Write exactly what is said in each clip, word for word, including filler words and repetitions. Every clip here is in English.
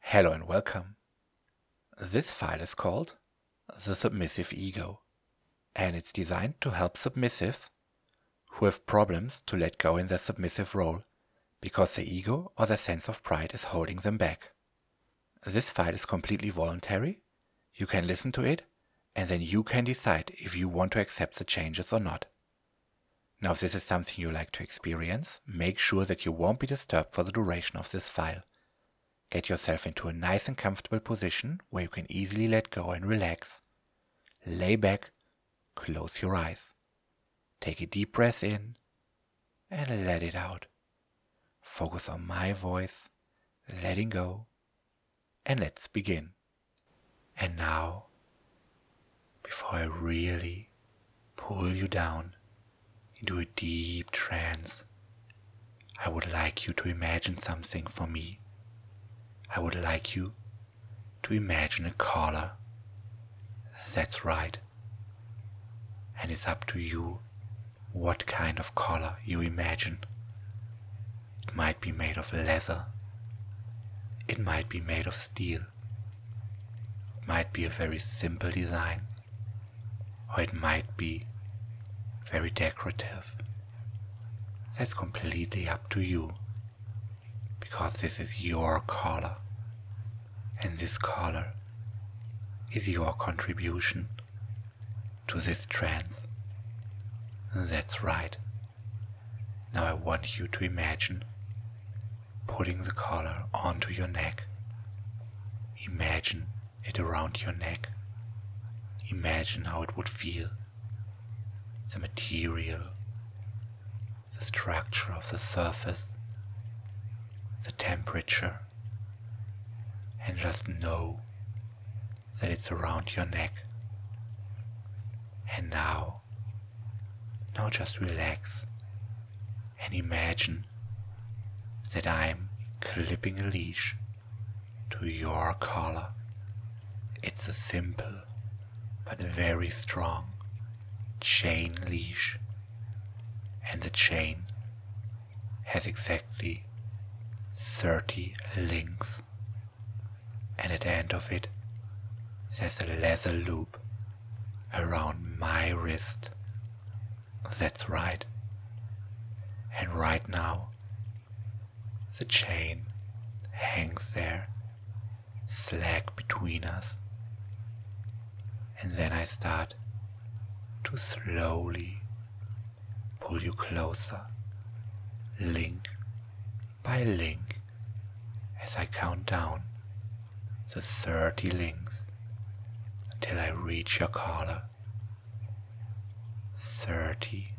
Hello and welcome. This file is called The Submissive Ego, and it's designed to help submissives who have problems to let go in their submissive role because their ego or their sense of pride is holding them back. This file is completely voluntary. You can listen to it, and then you can decide if you want to accept the changes or not. Now, if this is something you like to experience, make sure that you won't be disturbed for the duration of this file. Get yourself into a nice and comfortable position where you can easily let go and relax. Lay back, close your eyes. Take a deep breath in and let it out. Focus on my voice, letting go, and let's begin. And now, before I really pull you down into a deep trance, I would like you to imagine something for me. I would like you to imagine a collar. That's right. And it's up to you what kind of collar you imagine. It might be made of leather. It might be made of steel. It might be a very simple design. Or it might be very decorative. That's completely up to you. Because this is your collar, and this collar is your contribution to this trance. That's right. Now I want you to imagine putting the collar onto your neck. Imagine it around your neck. Imagine how it would feel. The material, the structure of the surface, the temperature, and just know that it's around your neck. And now, now just relax and imagine that I'm clipping a leash to your collar. It's a simple but very strong chain leash, and the chain has exactly thirty links, and at the end of it there's a leather loop around my wrist. That's right. And right now the chain hangs there slack between us, and then I start to slowly pull you closer, link by link, as I count down the thirty links until I reach your collar. Thirty.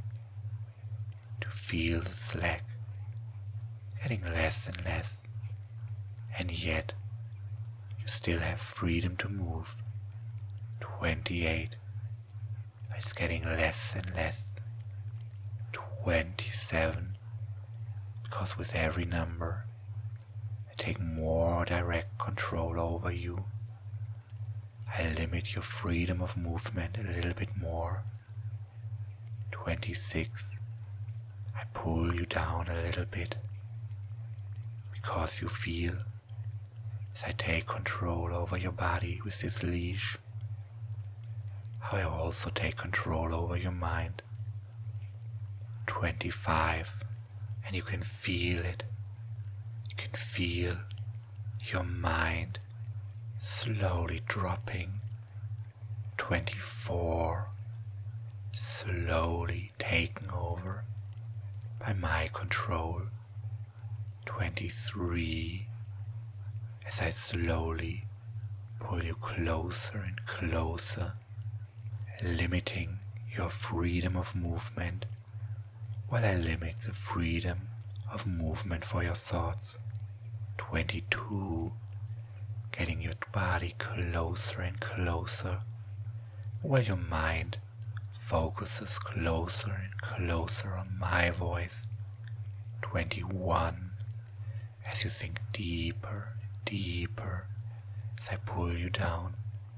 To feel the slack getting less and less, and yet you still have freedom to move. Twenty-eight. But it's getting less and less. Twenty-seven. Because with every number I take more direct control over you. I limit your freedom of movement a little bit more. Twenty-six. I pull you down a little bit because you feel as I take control over your body with this leash, how I also take control over your mind. Twenty-five. And you can feel it. You can feel your mind slowly dropping. Twenty-four. Slowly taken over by my control. Twenty-three. As I slowly pull you closer and closer, limiting your freedom of movement while I limit the freedom of movement for your thoughts. Twenty-two. Getting your body closer and closer while your mind focuses closer and closer on my voice. Twenty-one. As you sink deeper and deeper as I pull you down.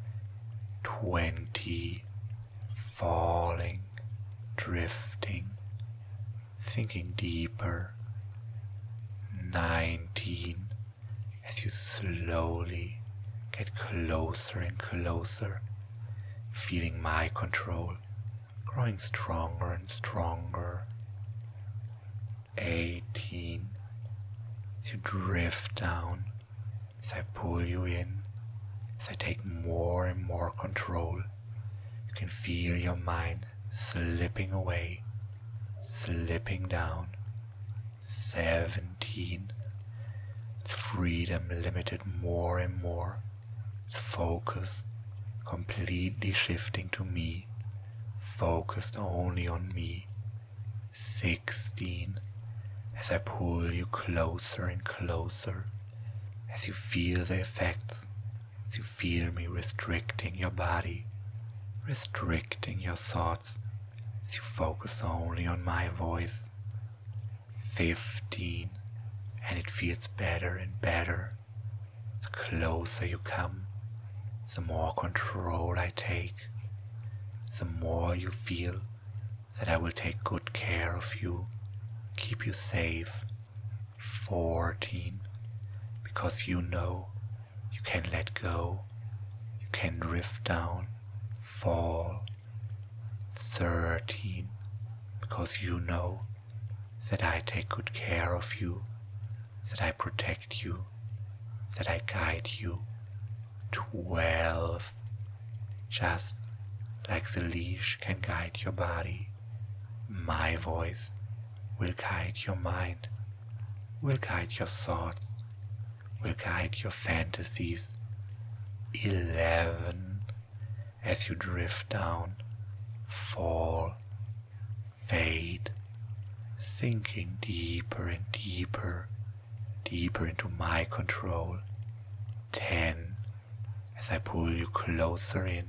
Twenty. Falling, drifting, sinking deeper. Nineteen. as you slowly get closer and closer, feeling my control growing stronger and stronger. eighteen. As you drift down, as I pull you in, as I take more and more control, you can feel your mind slipping away, slipping down. seventeen. Its freedom limited more and more, its focus completely shifting to me, focused only on me. sixteen. As I pull you closer and closer, as you feel the effects, as you feel me restricting your body, restricting your thoughts, as you focus only on my voice. fifteen. And it feels better and better. The closer you come, the more control I take, the more you feel that I will take good care of you, keep you safe. fourteen. Because you know you can let go, you can drift down, fall. thirteen. Because you know that I take good care of you, that I protect you, that I guide you. twelve. Just like the leash can guide your body, my voice will guide your mind, will guide your thoughts, will guide your fantasies. eleven. As you drift down, fall, fade, sinking deeper and deeper, deeper into my control. ten. As I pull you closer in.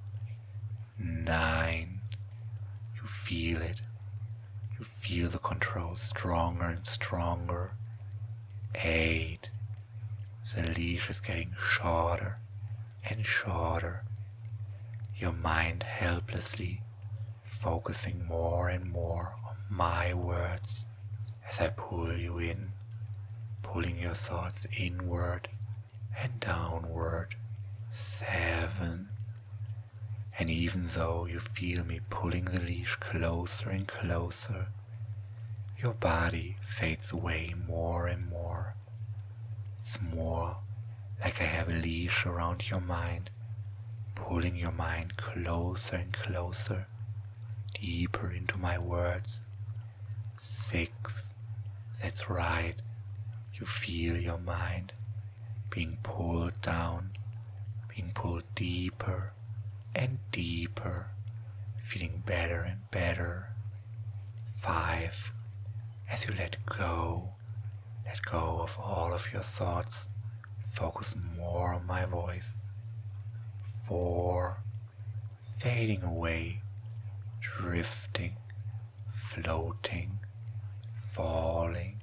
nine. You feel it. You feel the control stronger and stronger. eight. The leash is getting shorter and shorter. Your mind helplessly focusing more and more on my words as I pull you in, pulling your thoughts inward and downward. seven. And even though you feel me pulling the leash closer and closer, your body fades away more and more. It's more like I have a leash around your mind, pulling your mind closer and closer, deeper into my words. Six. That's right. You feel your mind being pulled down, being pulled deeper and deeper, feeling better and better. Five. As you let go, let go of all of your thoughts, focus more on my voice. Four. Fading away, drifting, floating, falling.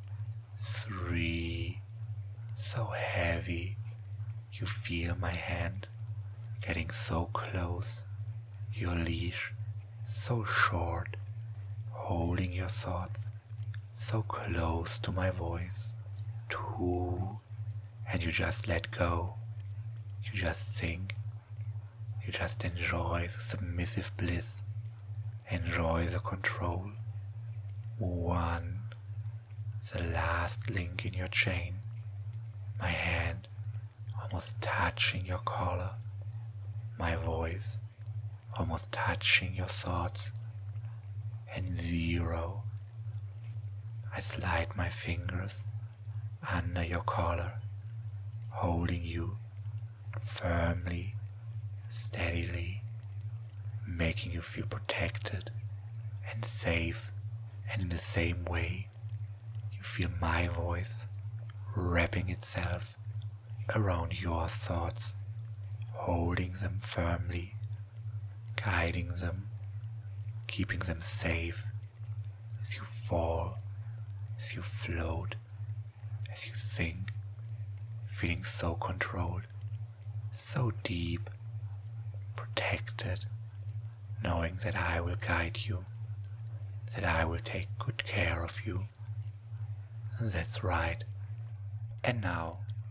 Three. So heavy, you feel my hand getting so close, your leash so short, holding your thoughts so close to my voice. Two. And you just let go, you just sink, you just enjoy the submissive bliss, enjoy the control. One. The last link in your chain, my hand almost touching your collar, my voice almost touching your thoughts. And zero. I slide my fingers under your collar, holding you firmly, steadily, making you feel protected and safe. And in the same way, you feel my voice wrapping itself around your thoughts, holding them firmly, guiding them, keeping them safe as you fall, as you float, as you sink, feeling so controlled, so deep, protected, knowing that I will guide you, that I will take good care of you. That's right. And now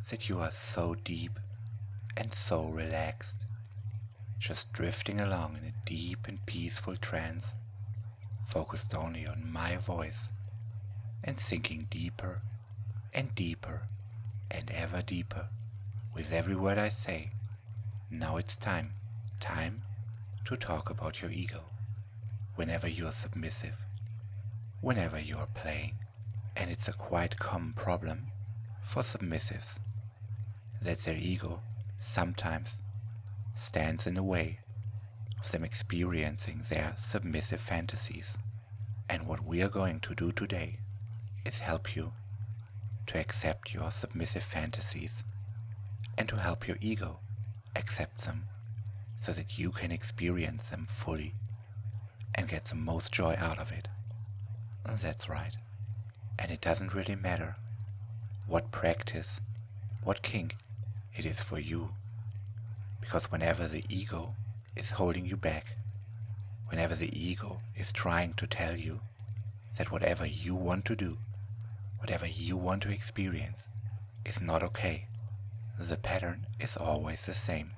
that you are so deep and so relaxed, just drifting along in a deep and peaceful trance, focused only on my voice and sinking deeper and deeper and ever deeper with every word I say. Now it's time, time to talk about your ego. Whenever you're submissive, whenever you're playing, and it's a quite common problem for submissives that their ego sometimes stands in the way of them experiencing their submissive fantasies. And what we are going to do today is help you to accept your submissive fantasies and to help your ego accept them so that you can experience them fully and get the most joy out of it. And that's right. And it doesn't really matter what practice, what kink it is for you, because whenever the ego is holding you back, whenever the ego is trying to tell you that whatever you want to do, whatever you want to experience is not okay, the pattern is always the same.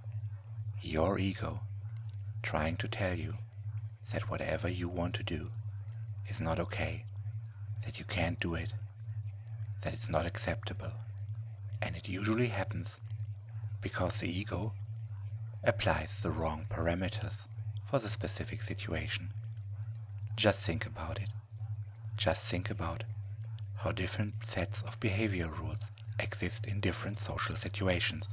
Your ego trying to tell you that whatever you want to do is not okay, that you can't do it, that it's not acceptable. And it usually happens because the ego applies the wrong parameters for the specific situation. Just think about it. Just think about how different sets of behavior rules exist in different social situations.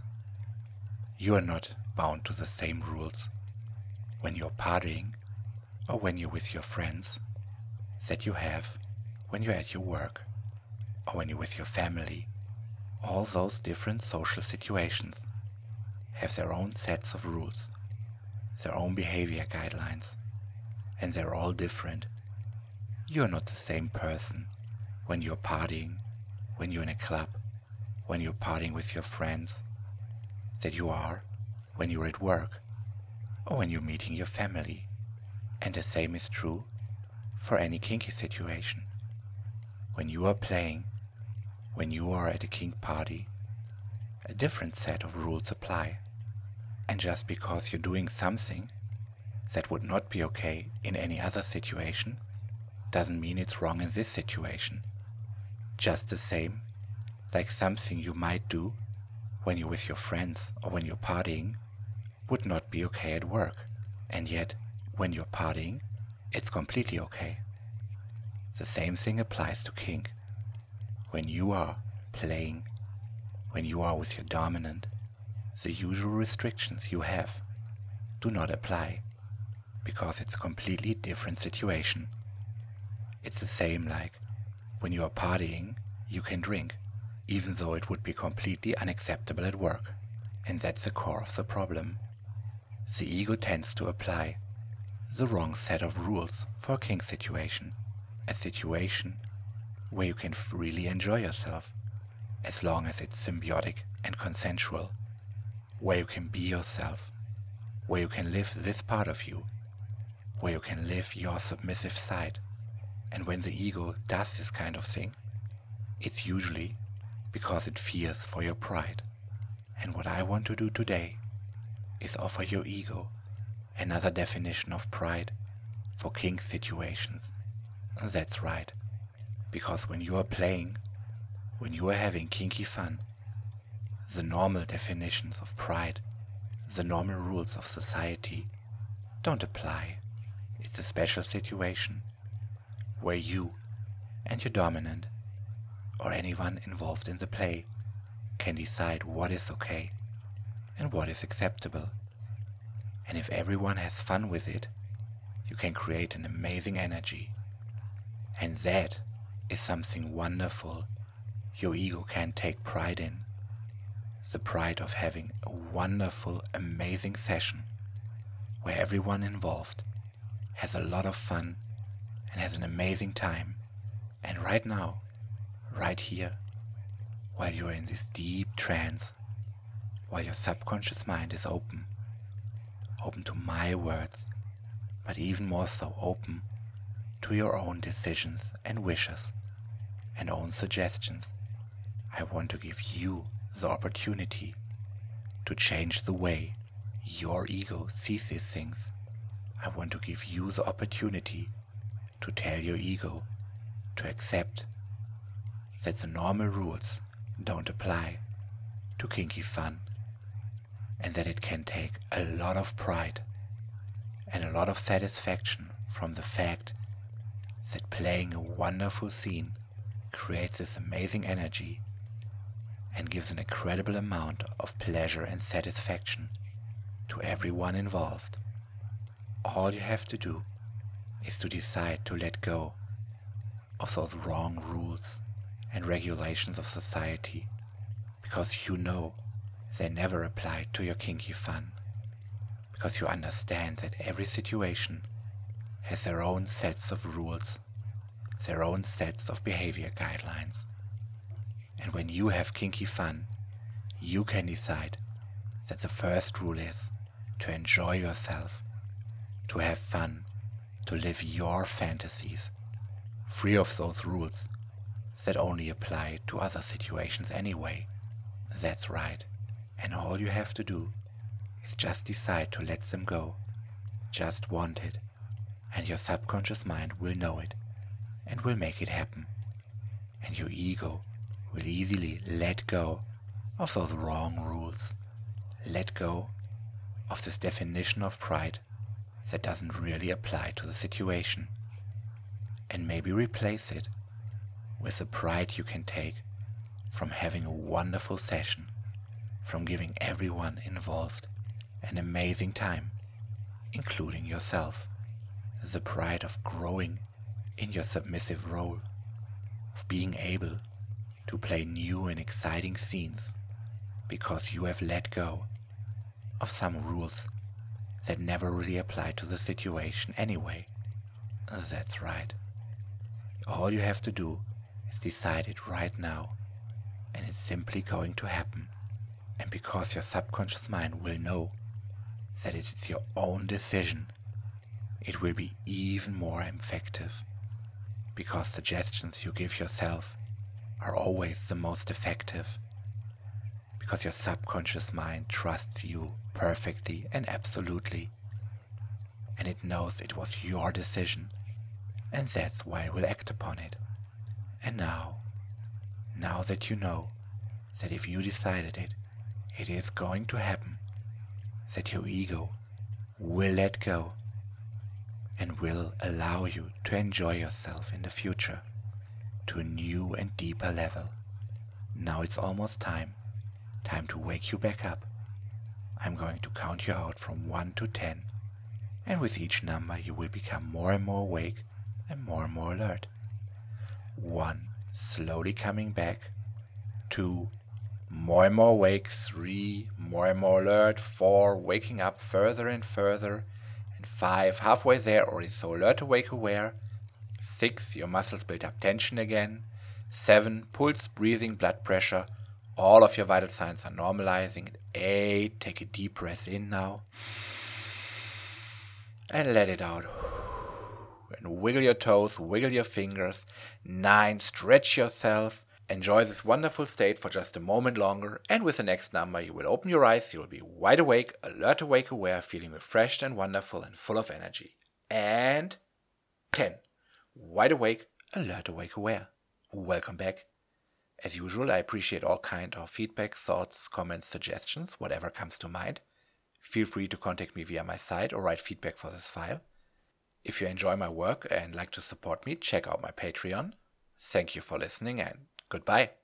You are not bound to the same rules when you're partying or when you're with your friends that you have when you're at your work or when you're with your family. All those different social situations have their own sets of rules, their own behavior guidelines, and they're all different. You're not the same person when you're partying, when you're in a club, when you're partying with your friends, that you are when you're at work or when you're meeting your family. And the same is true for any kinky situation. When you are playing, when you are at a kink party, a different set of rules apply. And just because you're doing something that would not be okay in any other situation doesn't mean it's wrong in this situation. Just the same, like something you might do when you're with your friends or when you're partying would not be okay at work, and yet when you're partying it's completely okay. The same thing applies to kink. When you are playing, when you are with your dominant, the usual restrictions you have do not apply because it's a completely different situation. It's the same like when you are partying, you can drink, even though it would be completely unacceptable at work. And that's the core of the problem. The ego tends to apply the wrong set of rules for a kink situation, a situation where you can freely enjoy yourself, as long as it's symbiotic and consensual, where you can be yourself, where you can live this part of you, where you can live your submissive side. And when the ego does this kind of thing, it's usually because it fears for your pride. And what I want to do today is offer your ego another definition of pride for kink situations. And that's right, because when you are playing, when you are having kinky fun, the normal definitions of pride, the normal rules of society don't apply. It's a special situation where you and your dominant or anyone involved in the play can decide what is okay and what is acceptable. And if everyone has fun with it, you can create an amazing energy. And that is something wonderful your ego can take pride in. The pride of having a wonderful, amazing session where everyone involved has a lot of fun and has an amazing time. And right now, right here, while you're in this deep trance, while your subconscious mind is open, open to my words, but even more so open to your own decisions and wishes and own suggestions, I want to give you the opportunity to change the way your ego sees these things. I want to give you the opportunity to tell your ego to accept that the normal rules don't apply to kinky fun, and that it can take a lot of pride and a lot of satisfaction from the fact that playing a wonderful scene creates this amazing energy and gives an incredible amount of pleasure and satisfaction to everyone involved. All you have to do is to decide to let go of those wrong rules and regulations of society, because you know they never apply to your kinky fun, because you understand that every situation has their own sets of rules, their own sets of behavior guidelines. And when you have kinky fun, you can decide that the first rule is to enjoy yourself, to have fun, to live your fantasies, free of those rules that only apply to other situations anyway. That's right. And all you have to do is just decide to let them go. Just want it. And your subconscious mind will know it and will make it happen. And your ego will easily let go of those wrong rules. Let go of this definition of pride that doesn't really apply to the situation. And maybe replace it with the pride you can take from having a wonderful session, from giving everyone involved an amazing time, including yourself. The pride of growing in your submissive role, of being able to play new and exciting scenes because you have let go of some rules that never really apply to the situation anyway. That's right. All you have to do is decide it right now, and it's simply going to happen. And because your subconscious mind will know that it is your own decision, it will be even more effective, because suggestions you give yourself are always the most effective, because your subconscious mind trusts you perfectly and absolutely, and it knows it was your decision, and that's why it will act upon it. And now, now that you know that if you decided it, it is going to happen, that your ego will let go and will allow you to enjoy yourself in the future to a new and deeper level. Now it's almost time, time to wake you back up. I'm going to count you out from one to ten, and with each number you will become more and more awake and more and more alert. One, slowly coming back. Two, more and more awake. Three, more and more alert. Four, waking up further and further. And five, halfway there, already so alert, awake, aware. Six, your muscles build up tension again. Seven, pulse, breathing, blood pressure. All of your vital signs are normalizing. And eight, take a deep breath in now. And let it out. And wiggle your toes, wiggle your fingers. Nine, stretch yourself. Enjoy this wonderful state for just a moment longer, and with the next number you will open your eyes, you will be wide awake, alert, awake, aware, feeling refreshed and wonderful and full of energy. And ten. Wide awake, alert, awake, aware. Welcome back. As usual, I appreciate all kind of feedback, thoughts, comments, suggestions, whatever comes to mind. Feel free to contact me via my site or write feedback for this file. If you enjoy my work and like to support me, check out my Patreon. Thank you for listening and goodbye.